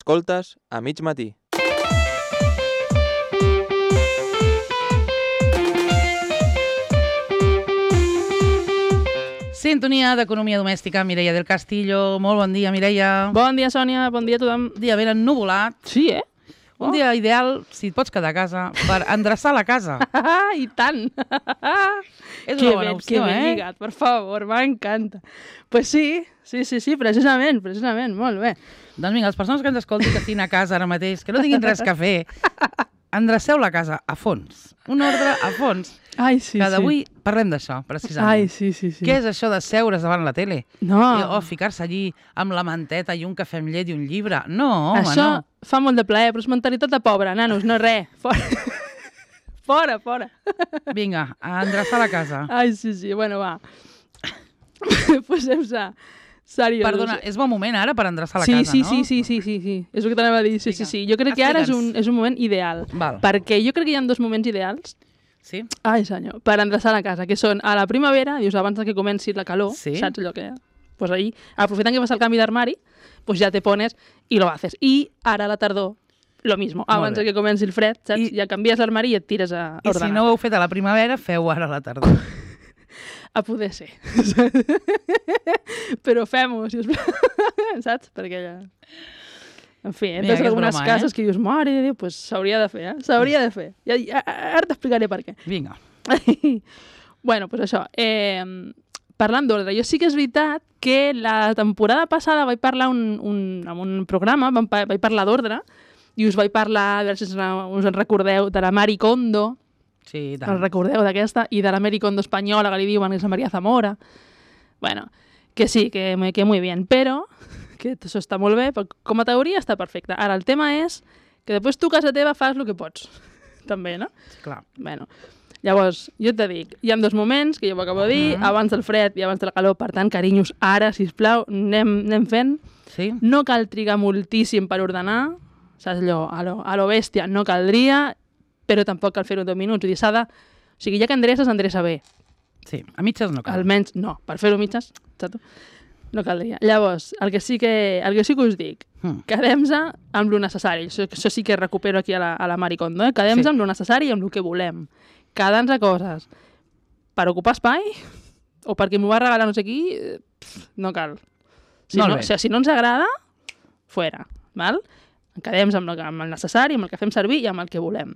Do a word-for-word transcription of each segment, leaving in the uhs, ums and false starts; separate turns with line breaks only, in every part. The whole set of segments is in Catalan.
Escoltes a mig matí.
Sintonia d'Economia Domèstica, Mireia del Castillo. Molt bon dia, Mireia.
Bon dia, Sònia. Bon dia a tothom.
Dia ben ennuvolat.
Sí, eh?
Un oh. dia ideal, si et pots quedar a casa, per endreçar la casa.
I tant!
És una bona opció,
que ben
eh?
lligat, per favor, m'encanta. Pues sí, sí, sí, sí, precisament, precisament, molt bé.
Doncs vinga, les persones que ens escoltin que estiguin a casa ara mateix, que no tinguin res que fer, endreceu la casa a fons. Un ordre a fons.
Ai, sí,
que
sí.
d'avui parlem d'això, precisament.
Ai, sí, sí, sí.
Què és això de seure's davant la tele?
No.
I, o ficar-se allí amb la manteta i un cafè amb llet i un llibre? No, home,
això
no.
fa molt de plaer, però és mentalitat de pobre, nanos, no res. Fora, fora, fora.
Vinga, a endreçar la casa.
Ai, sí, sí, bueno, va. Posem-se seriosos.
Perdona, és bon moment ara per endreçar la
sí,
casa,
sí,
no?
Sí, sí, sí, sí, sí. És el que t'anava a dir. Sí, sí, sí. Jo crec que ara és un, és un moment ideal.
Val.
Perquè jo crec que hi ha dos moments ideals.
Sí?
Ai, senyor. Per endreçar la casa, que són a la primavera, dius, abans que comenci la calor,
sí?
saps allò que... Pues ahí, aprofitant que fas el canvi d'armari, pues ja te pones i lo haces. I ara a la tardor, lo mismo. Abans que comenci el fred, saps? I... Ja canvies l'armari i et tires a ordenar.
I si no ho heu fet a la primavera, feu ara a la tardor.
A poder ser. Però fem-ho, sisplau. Saps? Perquè ja... En fi, entres en algunes broma, cases eh? Que dius, mare de Déu, pues s'hauria de fer, eh? S'hauria de fer. Ja, ja, ara t'explicaré per què.
Vinga.
Bueno, pues això. Eh, parlant d'ordre, jo sí que és veritat que la temporada passada vaig parlar un, un, en un programa, vaig parlar d'ordre, i us vaig parlar, a veure si us en recordeu, de la Mari Kondo.
Sí, tant.
El recordeu d'aquesta? I de la Mari Kondo espanyola, que li diuen que és la Maria Zamora. Bueno, que sí, que, que muy bien, però... que això està molt bé, però com a teoria està perfecte. Ara, el tema és que després tu a casa teva fas el que pots. També, no?
Sí, clar.
Bueno, llavors, jo et dic, hi ha dos moments, que jo ho acabo de dir, uh-huh. abans del fred i abans de la calor, per tant, carinyos, ara, sisplau, anem, anem fent.
Sí?
No cal trigar moltíssim per ordenar, saps allò, a lo, a lo bèstia no caldria, però tampoc cal fer-ho en dos minuts. Vull dir, s'ha de... O sigui, ja que endreces, endreça bé.
Sí, a mitges no cal.
Almenys, no, per fer-ho mitges, saps? No caldria. Llavors, el que sí que, el que, sí que us dic, mm. quedem-se amb lo necessari. Això, això sí que recupero aquí a la, a la Mari Kondo, eh? Quedem-se sí. amb lo necessari i amb el que volem. Quedar-nos a coses per ocupar espai o perquè m'ho va regalar no sé qui, no cal. Si no, o sigui, si no ens agrada, fuera. Val? Quedem-se amb, amb el necessari, amb el que fem servir i amb el que volem.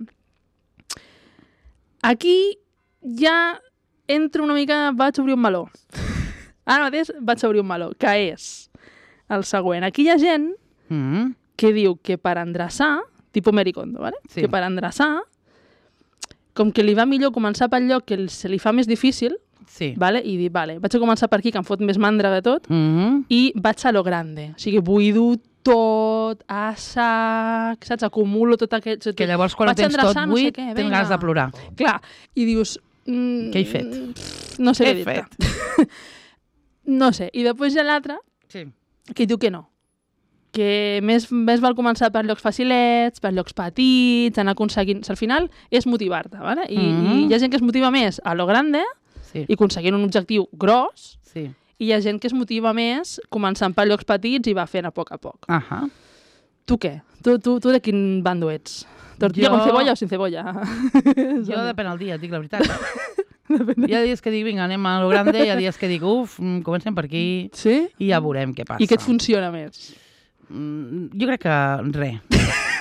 Aquí ja entro una mica, vaig obrir un meló. Ara mateix vaig obrir un meló, que és el següent. Aquí hi ha gent mm-hmm. que diu que per endreçar, tipus Mari Kondo, ¿vale? Sí. Que per endreçar, com que li va millor començar pel lloc que se li fa més difícil, sí. ¿vale? I dir, vale, vaig a començar per aquí, que em fot més mandra de tot, mm-hmm. i vaig a lo grande. O sigui, buido tot, a sac, saps? Acumulo tot aquest...
Que llavors quan ho tens tot buit, no sé tens ganes de plorar.
Clar, i dius... Mm,
què he fet?
No sé
què
he fet. No sé, i després hi ha l'altre
sí.
que diu que no, que més, més val començar per llocs facilets, per llocs petits, anar aconseguint... Al final és motivar-te, ¿vale? I, mm-hmm. i hi ha gent que es motiva més a lo grande sí. i aconseguint un objectiu gros, sí. i hi ha gent que es motiva més començant per llocs petits i va fent a poc a poc.
Uh-huh.
Tu què? Tu, tu, tu de quin bando ets? Tortilla jo... con cebolla o sin cebolla?
Jo depèn el dia, et dic la veritat. Hi ha dies que dic, vinga, anem a lo grande, hi ha dies que dic, uf, comencem per aquí
sí?
i ja veurem què passa.
I què et funciona més?
Mm, jo crec que res.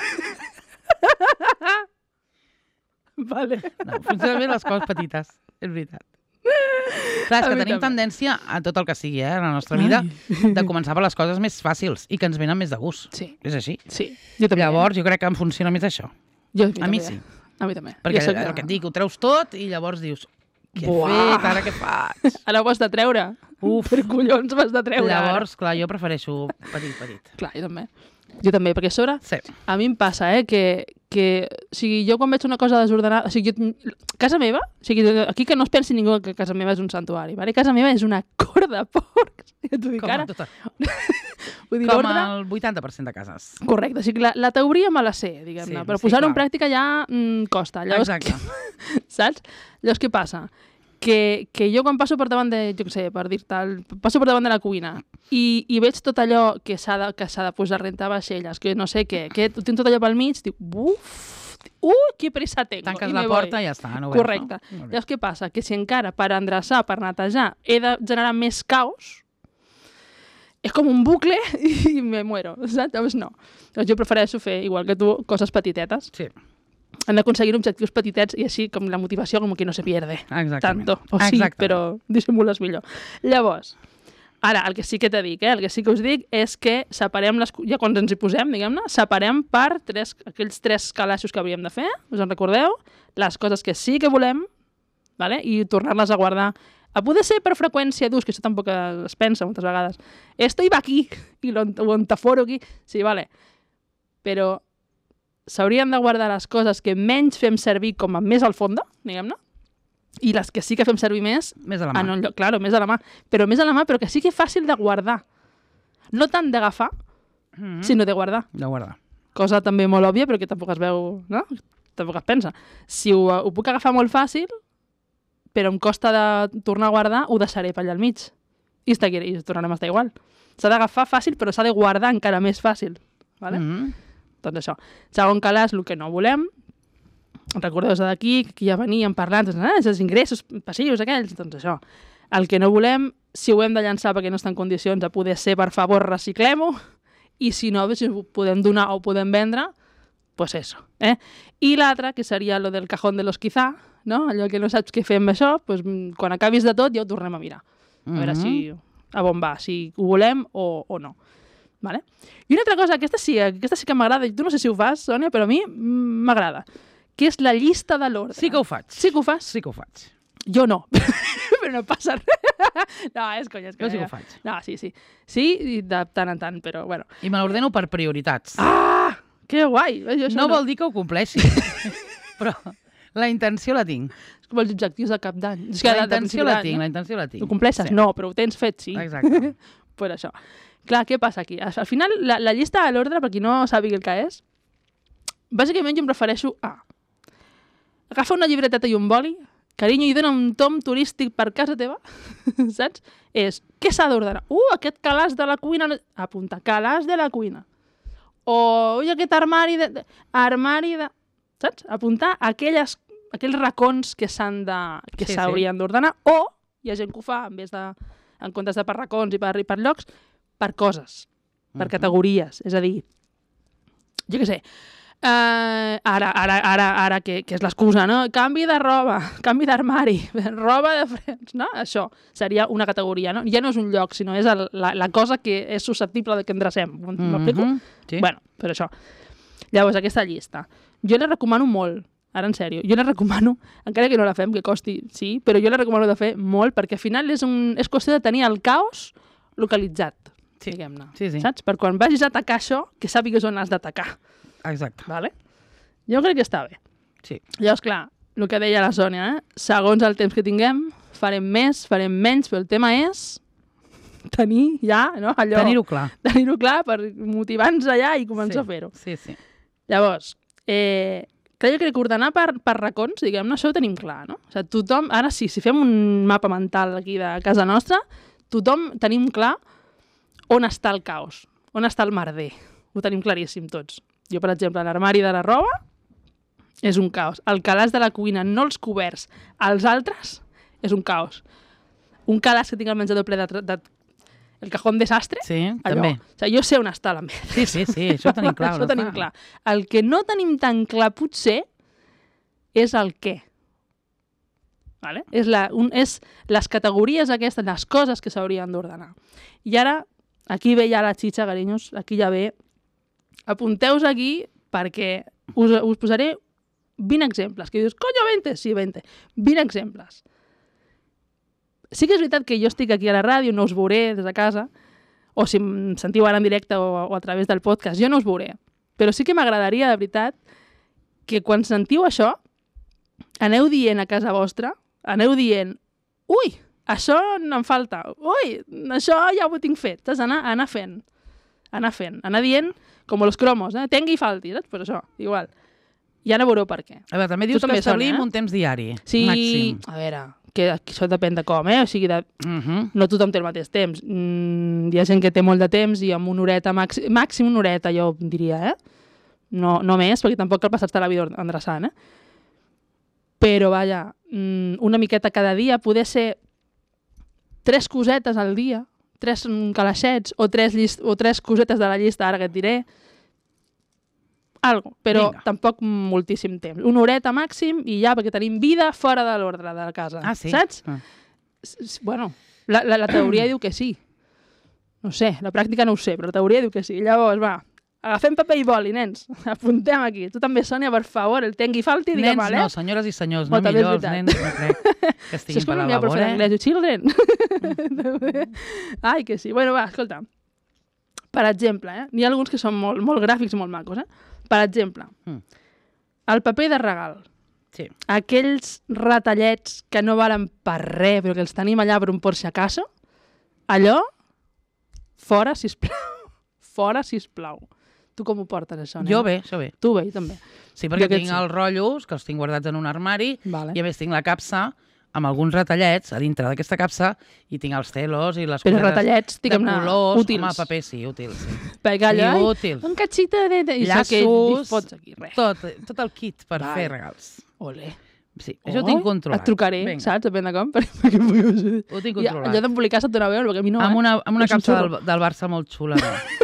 Vale.
No, funcionen bé les coses petites, és veritat. Clar, és que tenim tendència a tot el que sigui, eh, en la nostra vida, Ai. de començar per les coses més fàcils i que ens venen més de gust. Sí. És així.
Sí. Jo també.
Llavors, jo crec que em funciona més això.
Jo,
a mi sí.
A mi també.
Perquè el que et dic, ho treus tot i llavors dius... Què he fet? Ara què faig?
Ara ho has de treure. Uf. Per collons ho has de treure.
Llavors,
ara.
clar, jo prefereixo petit, petit.
Clar, jo també. Jo també, perquè a sobre,
sí.
a mi em passa, eh, que, que o sigui, jo quan veig una cosa desordenada, o sigui, jo, casa meva, o sigui, aquí que no es pensi ningú que casa meva és un santuari, vale? Casa meva és una cor de porcs. Ja t'ho dic
Com
ara.
Tota.
Vull dir,
Com
ordre...
el vuitanta per cent de cases.
Correcte, o sigui, la, la teoria me la sé, diguem-ne, sí, però sí, posar-ho en pràctica ja mm, costa. Llavors,
exacte.
Saps? Llavors, què passa? que, que jo quan passo per davant de, jo què sé, per dir tal, passo per davant de la cuina i, i veig tot allò que s'ha de, que s'ha de posar a rentar vaixelles, que no sé què, que tinc tot allò pel mig, dic, buf, uh, que pressa tengo.
Tanques la porta i ja està. No
Correcte. No? Llavors què passa? Que si encara per endreçar, per netejar, he de generar més caos, és com un bucle i me muero, saps? Llavors no. Llavors jo prefereixo fer, igual que tu, coses petitetes.
Sí.
Han d'aconseguir objectius petitets i així com la motivació com que no se pierde.
Exactament.
Tanto. O sí, però dissimules millor. Llavors, ara, el que sí que t'he dit, eh, el que sí que us dic és que separem les... Ja quan ens hi posem, diguem-ne, separem per tres, aquells tres calaixos que hauríem de fer, us en recordeu? Les coses que sí que volem, vale? I tornar-les a guardar. A poder ser per freqüència d'ús, que això tampoc es pensa moltes vegades. Esto iba aquí, i lo entaforo aquí. Sí, vale. Però s'haurien de guardar les coses que menys fem servir com a més al fons, diguem-ne, i les que sí que fem servir més...
Més a la mà.
En un lloc, claro, més a la mà. Però més a la mà, però que sí que és fàcil de guardar. No tant d'agafar, mm-hmm. sinó de guardar.
De guardar.
Cosa també molt òbvia, però que tampoc es veu, no? Tampoc es pensa. Si ho, ho puc agafar molt fàcil, però em costa de tornar a guardar, ho deixaré per allà al mig. I, està, i tornarem a estar igual. S'ha d'agafar fàcil, però s'ha de guardar encara més fàcil. Vale? Mm-hmm. Doncs això. Segon calaix, el que no volem. Recordeu-vos d'aquí, que aquí ja veníem parlant, doncs, ah, els ingressos passius aquells, doncs això. El que no volem, si ho hem de llançar perquè no està en condicions de poder ser, per favor, reciclem-ho, i si no, si ho podem donar o ho podem vendre, pues eso. Eh? I l'altre, que seria lo del cajón de los quizá, no? Allò que no saps què fer amb això, pues, quan acabis de tot ja ho tornem a mirar. A veure mm-hmm. si a on va, si ho volem o, o no. Vale? I una altra cosa, aquesta sí, aquesta sí que m'agrada, tu no sé si ho fas, Sònia, però a mi m'agrada, que és la llista de l'ordre.
Sí que ho faig.
Sí que ho fas?
Sí que ho faig.
Jo no, però no passa res. No, és conya, és conya.
Jo sí que ho faig.
No, sí, sí. Sí, i de tant en tant, però bueno.
I me l'ordeno per prioritats.
Ah, que guai! Jo
no, no vol dir que ho compleixi, però la intenció la tinc.
És com els objectius de cap d'any.
La intenció la tinc, la intenció la tinc.
Ho compleixes? Sí. No, però ho tens fet, sí.
Exacte.
Per això. Clar, què passa aquí? Al final, la, la llista de l'ordre, per qui no sàpiga el que és, bàsicament jo em refereixo a agafa una llibreteta i un boli, carinyo, i dona un tom turístic per casa teva, saps? És, què s'ha d'ordenar? Uh, aquest calaix de la cuina... Apunta, calaix de la cuina. O, ui, aquest armari de... Armari de... Saps? Apuntar aquelles, aquells racons que s'han de... que s'haurien sí, sí. d'ordenar, o hi ha gent que ho fa, en, vez de, en comptes de per racons i per, i per llocs, per coses, per uh-huh. categories. És a dir, jo què sé, uh, ara, ara, ara, ara que, que és l'excusa, no? Canvi de roba, canvi d'armari, roba de frens, no? Això seria una categoria, no? Ja no és un lloc, sinó és el, la, la cosa que és susceptible de que endrecem. M'explico?
Uh-huh. Sí.
Bueno, per això. Llavors, aquesta llista. Jo la recomano molt, ara en sèrio, jo la recomano, encara que no la fem, que costi, sí, però jo la recomano de fer molt, perquè al final és, un, és qüestió de tenir el caos localitzat. Sí. Diguem-ne,
sí, sí.
saps? Per quan vagis a atacar això, que sàpigues on has d'atacar.
Exacte.
Vale? Jo crec que està bé.
Sí.
Llavors, clar, el que deia la Sònia, eh? Segons el temps que tinguem, farem més, farem menys, però el tema és tenir ja, no? Allò...
Tenir-ho clar.
Tenir-ho clar per motivar-nos allà i començar
sí.
a fer-ho.
Sí, sí.
Llavors, eh, crec que ordenar per, per racons, diguem-ne, això ho tenim clar, no? O sigui, tothom, ara sí, si fem un mapa mental aquí de casa nostra, tothom tenim clar on està el caos, on està el merder. Ho tenim claríssim tots. Jo, per exemple, l'armari de la roba és un caos. El calaix de la cuina, no els coberts, els altres, és un caos. Un calaix que tinc al menjador ple de... de el cajón desastre,
sí,
allò.
També.
O sigui, jo sé on està la merda.
Sí, sí, sí, això ho tenim clar.
Això ho tenim clar. El que no tenim tan clar, potser, és el què. Vale? És, la, un, és les categories aquestes, les coses que s'haurien d'ordenar. I ara, aquí ve ja la xitxa, carinyos, aquí ja ve. Apunteu-vos aquí perquè us, us posaré vint exemples. Que dius, coño, veinte? Sí, veinte. vint exemples. Sí que és veritat que jo estic aquí a la ràdio, no us veuré des de casa, o si em sentiu ara en directe o, o a través del podcast, jo no us veuré. Però sí que m'agradaria, de veritat, que quan sentiu això, aneu dient a casa vostra, aneu dient, ui, això no em falta, ui, això ja ho tinc fet, saps? Anar, anar fent, anar fent, anar dient, com els cromos, eh? Tengui i falti, saps? Per això, igual. Ja no veureu per què.
A veure, també dius tu que també establim eh? un temps diari,
sí,
màxim.
A veure, que això depèn de com, eh? O sigui, de... uh -huh. no tothom té el mateix temps. Mm, hi ha gent que té molt de temps i amb una horeta, màxim, màxim una horeta, jo diria, eh? No, no més, perquè tampoc cal passar-te la vida endreçant, eh? Però, vaja, una miqueta cada dia, poder ser tres cosetes al dia, tres calaixets o tres, llist, o tres cosetes de la llista, ara que et diré, algo, però Vinga. Tampoc moltíssim temps. Una horeta màxim i ja, perquè tenim vida fora de l'ordre de la casa.
Ah, sí?
Saps?
Ah.
Bueno, la, la, la teoria diu que sí. No sé, la pràctica no ho sé, però la teoria diu que sí. Llavors, va, agafem paper i boli, nens. Apuntem aquí. Tu també, Sònia, per favor, el tengui falti, digue'm mal, eh?
Nens, no, senyores i senyors, no millor els nens, no crec que estiguin per la labor, eh?
Anglès, children. Ai, que sí. Bueno, va, escolta. Per exemple, eh? N'hi ha alguns que són molt, molt gràfics i molt macos, eh? Per exemple, mm. el paper de regal.
Sí.
Aquells retallets que no valen per res, però que els tenim allà per un por si acaso, allò, fora, sisplau. Fora, sisplau. Tu com ho portes, això, nen?
Jo bé, això bé.
Tu bé, també.
Sí, perquè tinc els rotllos, que els tinc guardats en un armari, vale. I a més tinc la capsa amb alguns retallets a dintre d'aquesta capsa i tinc els celos i les
però retallets,
de colors.
Útils.
Home, paper, sí, útils. Sí.
Perquè allà,
sí, útils.
Un catxito de... de
llaços,
fots aquí, res.
Tot, tot el kit per vale. Fer regals.
Ole.
Sí, això oh, ho tinc controlat.
Et trucaré, Venga. Saps? Depèn de com. Perquè
ho tinc controlat.
Allò d'embolicar se't dona bé, perquè a mi no...
Amb una, amb una
és
capsa del, del Barça molt xula.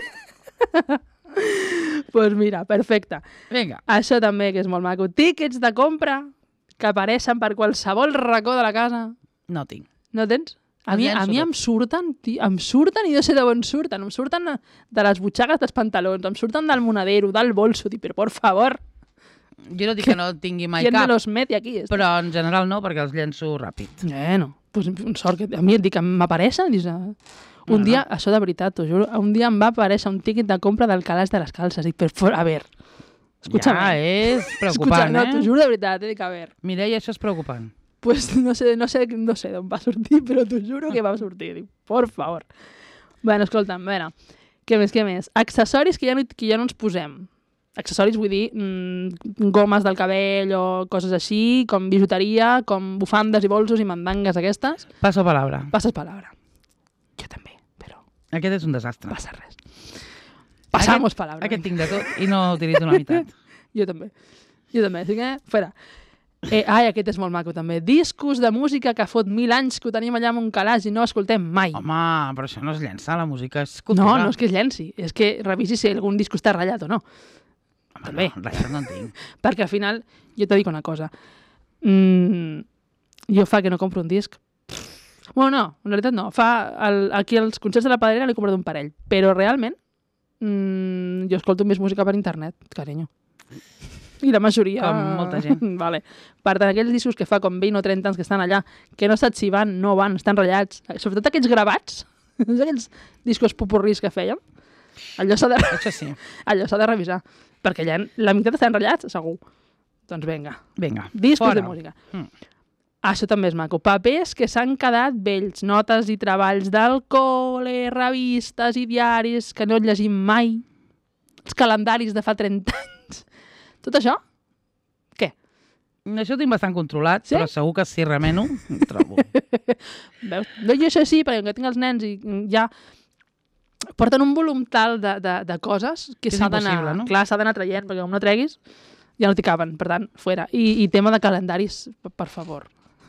Doncs pues mira, perfecte.
Vinga.
Això també, que és molt maco. Tíquets de compra que apareixen per qualsevol racó de la casa.
No tinc.
No tens? A mi, a mi em surten, tio, em surten i no sé de on surten. Em surten de les butxaques dels pantalons, em surten del monedero, del bolso. Dic, però, por favor.
Jo no dic que, que no tingui mai
cap.
Qui
me los meti aquí? Este?
Però en general no, perquè els llenço ràpid.
Bueno, pues, sort que a mi et dic que m'apareixen. Dius, un no, dia, no. Això de veritat, t'ho juro, un dia em va aparèixer un tíquet de compra del calaix de les calces. Dic, per, a veure, escúchame.
Ja és preocupant,
Escucha,
eh?
No, t'ho juro de veritat, dic, a veure.
Mireia, això és preocupant.
Pues no sé, no sé, no sé d'on va sortir, però t'ho juro que va sortir. Dic, por favor. Bueno, escolta'm, a veure, què més, què més? Accessoris que ja no, que ja no ens posem. Accessoris vull dir mmm, gomes del cabell o coses així, com bijuteria, com bufandes i bolsos i mandangues aquestes.
Passo palabra.
Passes palabra. Jo també, però...
Aquest és un desastre.
No passa res. Passamos
aquest,
palabra.
Aquest tinc de tot i no utilitzo la meitat.
Jo també. Jo també, així que, fora. Eh, ai, aquest és molt maco també. Discos de música que fot mil anys que ho tenim allà amb un calaix i no escoltem mai.
Home, però això no és llençar, la música és cultura.
No, no és que es llenci, és que revisi si algun disco està ratllat o no.
Home, també. No, ratllat no en tinc.
Perquè al final, jo t'ho dic una cosa, mm, jo fa que no compro un disc. Bueno, no, en realitat no. Fa el, aquí als concerts de la Pedrera l'he comprat un parell, però realment mm, jo escolto més música per internet, carinyo. I la majoria...
Com molta gent.
Vale. Per tant, aquells discos que fa com vint o trenta anys que estan allà, que no saps si van, no van, estan ratllats. Sobretot aquells gravats, aquells discos popurris que fèiem, allò s'ha de...
Això sí.
Allò s'ha de revisar. Perquè allà la meitat estan ratllats, segur. Doncs vinga.
Vinga.
Discos
fora.
de música.
Mm.
Això també és maco. Papers que s'han quedat vells, notes i treballs del col·le, revistes i diaris que no llegim mai, els calendaris de fa trenta anys. Tot això? Què?
Això ho tinc bastant controlat, sí? Però segur que si remeno, ho trobo.
Veus? No, jo això sí, perquè que tinc els nens i ja porten un volum tal de, de, de coses que s'ha d'anar, no? Clar, s'ha d'anar traient, perquè com no treguis, ja no t'hi caben, per tant, fora. I, i tema de calendaris, per, per favor.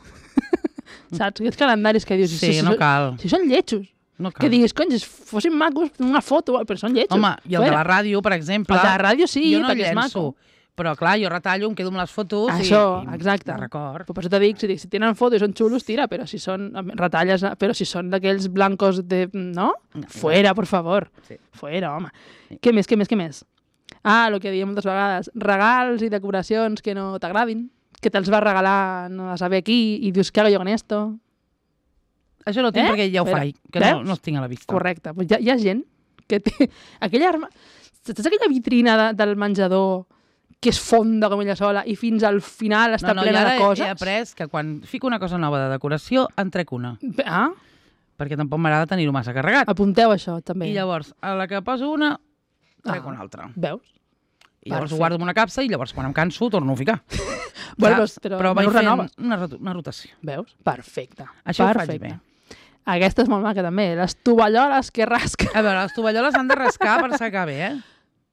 Saps? Aquests calendaris que dius...
Sí, si, si, no cal.
Si són lletjos. No cal. Que diguis, cony, si fossin macos, una foto, però són lletjos.
Home, i el fora. De la ràdio, per exemple...
El de la ràdio sí,
jo no
perquè
llenço,
és maco.
Però clar, jo retallo, em quedo amb les fotos
això,
i...
exacte.
De record.
Però per això t'ho dic, si, dic, si tenen fotos i són xulos, tira, però si són retalles, però si són d'aquells blancos de... No? no Fuera, por favor. Sí. Fuera, home. Sí. Què més, què més, què més? Ah, el que diem moltes vegades. Regals i decoracions que no t'agradin, que te'ls va regalar no a saber qui i dius, què hago jo con esto?
Això no tinc eh? perquè ja ho
Espera.
faig, que no, no els tinc a la vista.
Correcte. Pues hi, ha, hi ha gent que té... Aquella arma... Saps aquella vitrina de, del menjador que es fonda com ella sola i fins al final està
no, no,
plena de coses?
No, no, he après que quan fico una cosa nova de decoració, en trec una.
Ah?
Perquè tampoc m'agrada tenir-ho massa carregat.
Apunteu això, també.
I llavors, a la que poso una, trec
ah,
una altra.
Veus?
I llavors Perfecte. Ho guardo en una capsa i llavors quan em canso torno a ficar.
Bueno, però,
però vaig
fent
una, una rotació.
Veus? Perfecte.
Això
Perfecte.
ho faig bé.
Aquesta és molt maca també, les tovalloles que rasquen.
A veure, les tovalloles han de rascar per secar bé, eh?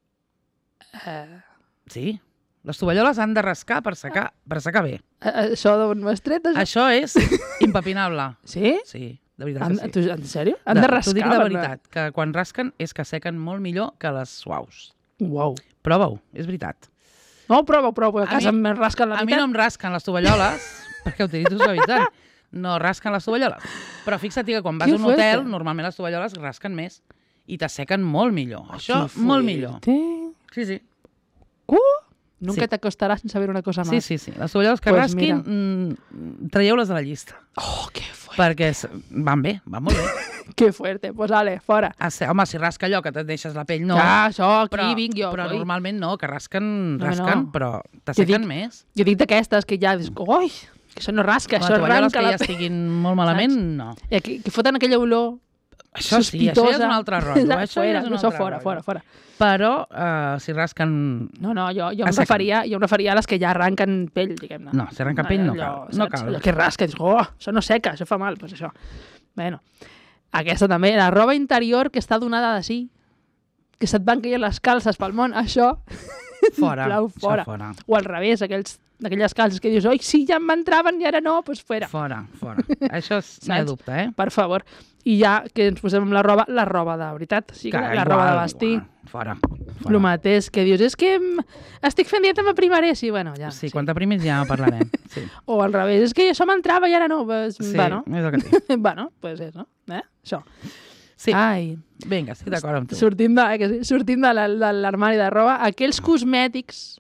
Uh...
Sí, les tovalloles han de rascar per secar, per secar bé.
Uh, això d'on m'has tret?
Això? això és impepinable.
Sí?
Sí, de veritat que sí.
Tu, en sèrio? Han de, de rascar?
T'ho dic de veritat, que quan rasquen és que sequen molt millor que les suaus.
Uau.
Prova-ho, és veritat.
No, prova-ho, prova-ho, a casa em rasquen la
A mi no em rasquen les tovalloles, perquè utilitzo suavitzant. No rasquen les tovalloles. Però fixa't que quan vas a un hotel, normalment les tovalloles rasquen més i t'assequen molt millor. Oh, això, molt millor. Sí, sí.
Uh! Nunca sí. t'acostaràs sense saber una cosa més.
Sí, sí, sí. Les tovalloles que pues rasquin, mm, traieu-les de la llista.
Oh, que fuerte.
Perquè van bé, van molt bé.
Que fuerte. Pues ale, fora.
Ah, sí, home, si rasca allò que et deixes la pell, no.
Ja, això, aquí
però,
vinc jo.
Però
oi?
normalment no, que rasquen, rasquen, no, no. però
dic,
t'assequen més.
Jo dic d'aquestes que ja dius, oi, que això no rasca, això arranca la pell.
Que ja estiguin molt malament, saps? No.
I que, que foten aquella olor
això sí,
sospitosa.
Això ja és un altre rotllo. Això,
fuera,
ja és un
això
altre
fora,
rotllo.
fora, fora.
Però uh, si rasquen...
No, no, jo, jo, em referia, jo em referia a les que ja arranquen pell, diguem-ne.
No, si arrenquen pell no cal.
Allò,
no cal.
Allò que rasca, dius, oh, això no seca, això fa mal, doncs això. Bueno, aquesta també, la roba interior que està donada de sí, que se't van caient les calces pel món, això...
Fora,
Plau, fora.
fora.
O al revés, aquells, aquelles calces que dius, oi, sí, ja m'entraven i ara no, doncs pues fora.
Fora, fora. Això és, no hi ha dubte, eh?
Per favor. I ja que ens posem amb la roba, la roba de veritat, o sigui, que, la igual, roba de vestir.
Igual. Fora, fora.
El mateix que dius, és que estic fent dieta, m'aprimaré, sí, bueno, ja.
Sí, sí. Quan t'aprimis ja parlarem. Sí.
O al revés, és que això m'entrava i ara no. Pues,
sí,
bueno.
és el que tinc.
bueno, pues és, no? Eh? Això.
Sí.
Ai.
Vinga, estic d'acord amb tu.
Sortim de, eh, sí, sortim de l'armari de roba, aquells cosmètics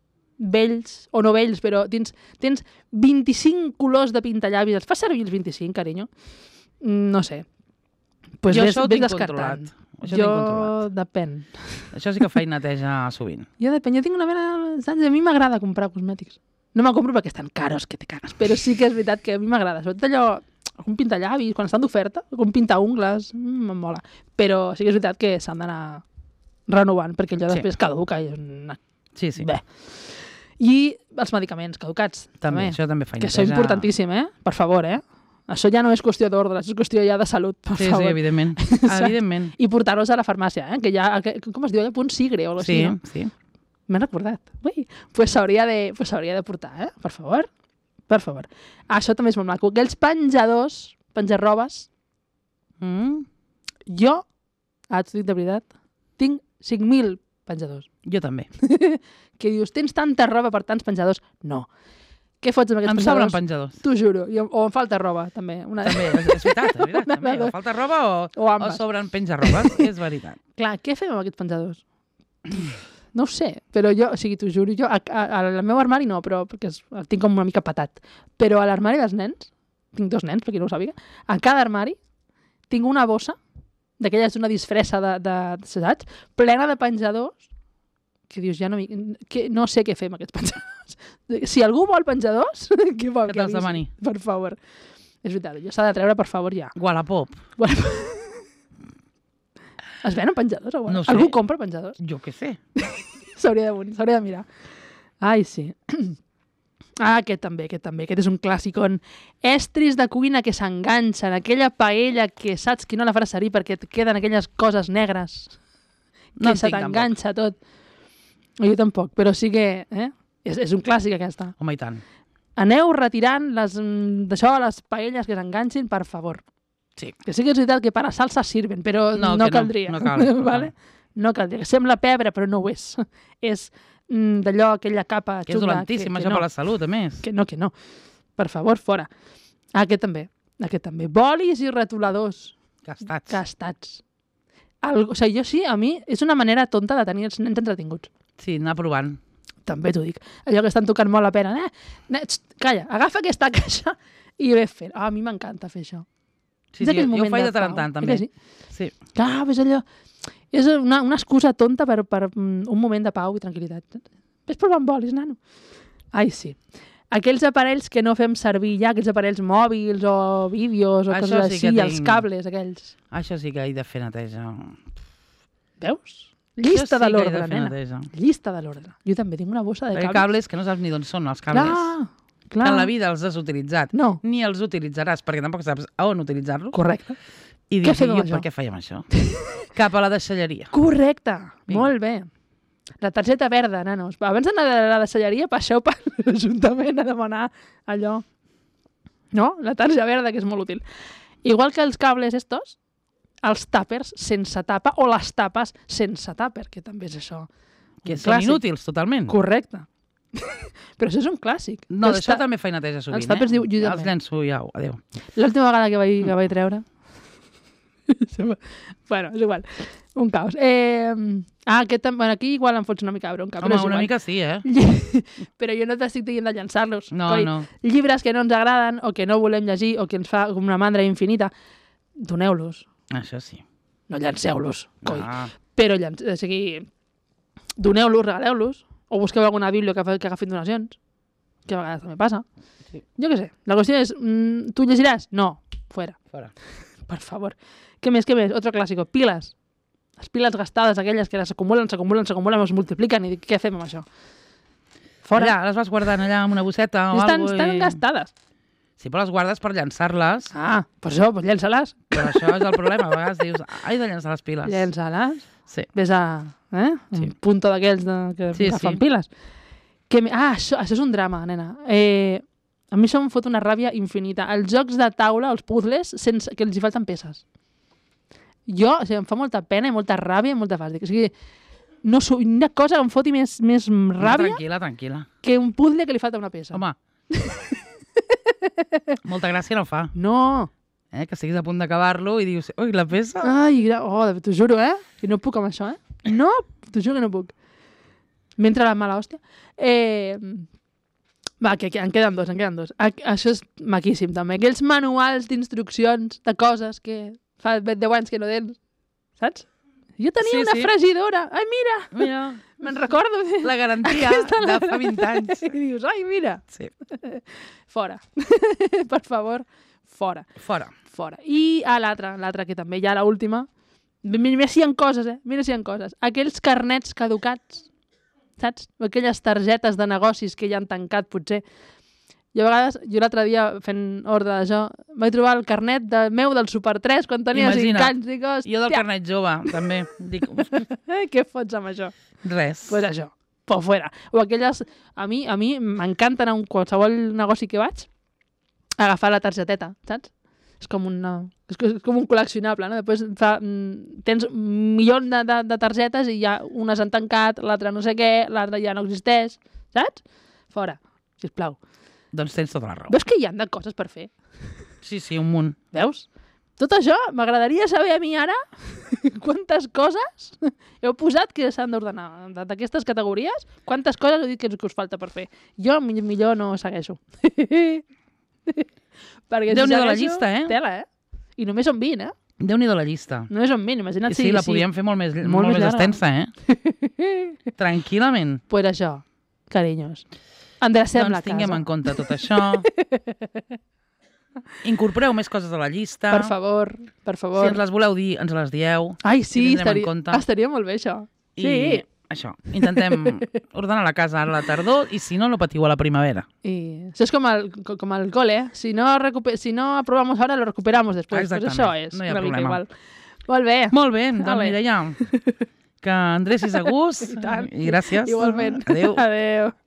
vells, o no vells, però tens, tens vint-i-cinc colors de pintallavis. Et fa servir els vint-i-cinc, carinyo? No sé. Pues
jo
ves,
això ho
ves
tinc
descartant.
controlat. Això
jo
tinc controlat.
depèn.
Això sí que faig neteja sovint.
Jo depèn. Jo tinc una mena... Saps? A mi m'agrada comprar cosmètics. No me'l compro perquè estan caros, que te cagues. Però sí que és veritat que a mi m'agrada. Sobretot allò... algun pintallavis, quan estan d'oferta, algun pintaungles, mm, em mola. Però sí que és veritat que s'han d'anar renovant, perquè allò després sí. caduca. I és una...
Sí, sí.
Bé. I els medicaments caducats.
També, també. Això també fa
Que això és importantíssim, eh? Per favor, eh? Això ja no és qüestió d'ordre, és qüestió ja de salut, per
sí,
favor.
Sí, evidentment. evidentment.
I portar-los a la farmàcia, eh? Que ja, que, com es diu, allà, punt sigre o alguna cosa
sí,
així, no?
Sí, sí.
M'he recordat. Ui, pues s'hauria de, pues de portar, eh? Per favor. Per favor. Ah, això també és molt maco. Aquells penjadors, penjarrobes, mm. jo, ah, t'ho dic de veritat, tinc cinc mil penjadors.
Jo també.
Que dius, tens tanta roba per tants penjadors? No. Què fots amb aquests
em
penjadors?
Em sobren penjadors.
T'ho juro. I, o em falta roba, també. Una...
També, és, és veritat, és veritat. També. O falta roba o, o, o sobren penjarrobes, és veritat.
Clar, què fem amb aquests penjadors? No ho sé, però jo, o sigui, t'ho juro, jo, a, a, al meu armari no, però perquè es, el tinc com una mica patat. Però a l'armari dels nens, tinc dos nens, per qui no ho sàpiga, en cada armari tinc una bossa, d'aquelles una disfressa de, de, de saps, plena de penjadors, que dius, ja no, que no sé què fer amb aquests penjadors. Si algú vol penjadors, què vol?
Que te'ls demani.
Per favor. És veritat, jo s'ha de treure, per favor, ja.
Wallapop.
Wallapop. Es venen penjadors? O
no sé.
Algú compra penjadors?
Jo què sé.
S'hauria de, de mirar. Ai, sí. Ah, aquest també, aquest també. Aquest és un clàssic on estris de cuina que s'enganxen, aquella paella que saps que no la faràs servir perquè et queden aquelles coses negres que no se t'enganxa tot. Jo tampoc, però sí que eh? és, és un clàssic aquesta.
Home, i tant.
Aneu retirant les, d'això, les paelles que s'enganxin, per favor.
Sí.
Que sí que és veritat que per a salsa sirven, però no, no caldria.
No, no cal.
Vale? No caldria. Sembla pebre, però no ho és. És mm, d'allò, aquella capa
xunga. És dolentíssim, això no. Per la salut, a més.
Que no, que no. Per favor, fora. Ah, aquest també. Aquest també. Bolis i retoladors.
Gastats.
Gastats. Algo, o sigui, jo sí, a mi, és una manera tonta de tenir els nens entretinguts.
Sí, anar provant.
També t'ho dic. Allò que estan tocant molt la pena. Eh? Eh, calla, agafa aquesta caixa i ve fent. Ah, a mi m'encanta fer això.
Sí, sí, jo ho faig de tant en tant, també.
Sí?
Sí.
Clar, és allò... És una, una excusa tonta per, per un moment de pau i tranquil·litat. Ves provant bolis, nano. Ai, sí. Aquells aparells que no fem servir ja, aquells aparells mòbils o vídeos o
això
coses
sí
així,
tinc...
els cables aquells.
Això sí que he de fer neteja.
Veus? Llista
sí
de l'ordre, nena.
neteja.
Llista de l'ordre. Jo també tinc una bossa de
cables. cables que no saps ni d'on són els cables.
Clar, clar.
Que en la vida els has utilitzat.
No.
Ni els utilitzaràs, perquè tampoc saps a on utilitzar-los.
Correcte.
I dius, jo, per què fèiem això? Cap a la deixalleria.
Correcte. Vinga. Molt bé. La targeta verda, nanos. Abans d'anar a la deixalleria, passeu per l'Ajuntament a demanar allò. No? La targeta verda, que és molt útil. Igual que els cables estos, els tàpers sense tapa o les tapes sense tàper, que també és això.
Que són inútils, totalment.
Correcte. Però això és un clàssic.
No, d'això ta... també fa neteja sovint,
els tàpers
eh?
Diu,
els llenço i au, adéu.
L'última vegada que vaig, que vaig treure... bueno, és igual. Un caos. Eh... Ah, aquest, bueno, aquí igual em fots una mica de bronca.
Home, una mica sí, eh?
Però jo no t'estic dient de llançar-los.
No,
Coi,
no.
Llibres que no ens agraden o que no volem llegir o que ens fa com una mandra infinita, doneu-los.
Això sí.
No llanceu-los, coi.
Ah.
Però llanç... o sigui, doneu-los, regaleu-los, o busqueu alguna bíblia que, que agafin donacions, que a vegades també passa. Sí. Jo què sé. La qüestió és, mm, tu llegiràs? No. Fuera.
Fora.
Per favor. Què més, què més? Otro clàssico. Piles. Les piles gastades, aquelles que s'acumulen, s'acumulen, s'acumulen, es multipliquen, i dic, què fem amb això? Fora.
Allà, les vas guardant allà amb una bosseta o
estan,
alguna cosa.
Estan
i...
gastades.
Sí, però les guardes per llançar-les.
Ah, per això, doncs llença-les.
Però això és el problema. A vegades dius, ai, de llançar les piles.
Llença-les.
Sí.
Ves a... Eh? Un
sí.
punto d'aquells de, que
sí,
agafen
sí.
piles. Que, ah, això, això és un drama, nena. Eh, a mi això em fot una ràbia infinita. Els jocs de taula, els puzzles, sense, que els hi falten peces. Jo, o sigui, em fa molta pena i molta ràbia i molta fàstic. O sigui, no so, una cosa que em foti més, més ràbia...
Tranquil·la, tranquil·la.
Que un puzzle que li falta una peça.
Home. Molta gràcia no fa.
No.
Eh? Que estiguis a punt d'acabar-lo i dius, ui, la peça...
Ai, oh, t'ho juro, eh? Que no puc amb això, eh? No, t'ho juro que no puc. M'entra la mala hòstia. Eh... Va, que, que en queden dos, en queden dos. A, això és maquíssim, també. Aquells manuals d'instruccions de coses que fa deu anys que no tens, saps? Jo tenia sí, una sí. fregidora. Ai, mira!
Mira.
Me'n recordo.
La garantia de fa vint anys.
I dius, ai, mira.
Sí.
Fora. Per favor, fora.
Fora.
Fora. I a l'altra, l'altra que també ja, l'última. Mira si hi ha coses, eh? Mira si hi ha coses. Aquells carnets caducats, saps? Aquelles targetes de negocis que ja han tancat, potser. Jo a vegades, jo l'altre dia, fent ordre d'això, vaig trobar el carnet de meu del Super tres quan tenia cinc anys. Dic,
jo del carnet jove, també. Dic,
què fots amb això?
Res.
Pues això, por fuera. O aquelles... A mi a mi m'encanten a un qualsevol negoci que vaig agafar la targeteta, saps? És com, una, és com un col·leccionable, no? Després fa, tens un milió de, de, de targetes i ja unes han tancat, l'altra no sé què, l'altra ja no existeix, saps? Fora, sisplau.
Doncs tens tota la raó.
Veus que hi han de coses per fer?
Sí, sí, un munt.
Veus? Tot això, m'agradaria saber a mi ara quantes coses heu posat que s'han d'ordenar. D'aquestes categories, quantes coses heu dit que us falta per fer. Jo millor no segueixo. Perquè si
Déu-n'hi-do la llista, eh?
Tela, eh? I només són vint, eh?
Déu-n'hi-do la llista.
Només són vint, imagina't
sí,
si...
Sí, la podíem fer molt més, molt molt més extensa, eh? Tranquil·lament.
Pues això, carinyos. Endrecem
doncs
la casa.
Doncs tinguem en compte tot això. Incorporeu més coses a la llista.
Per favor, per favor.
Si ens les voleu dir, ens les dieu.
Ai, sí, estaria, estaria molt bé això.
I
sí.
Això, intentem ordenar la casa ara a la tardor i si no, lo patiu a la primavera.
I això és com el, com el cole, eh? Si no, recuper... si no aprovamos ahora, lo recuperamos después. Pues això és
no hi ha
una
problema.
mica igual. Molt bé.
Molt bé, doncs Mireia, que endrecis a gust. I, i gràcies.
Igualment.
Adéu.
Adéu.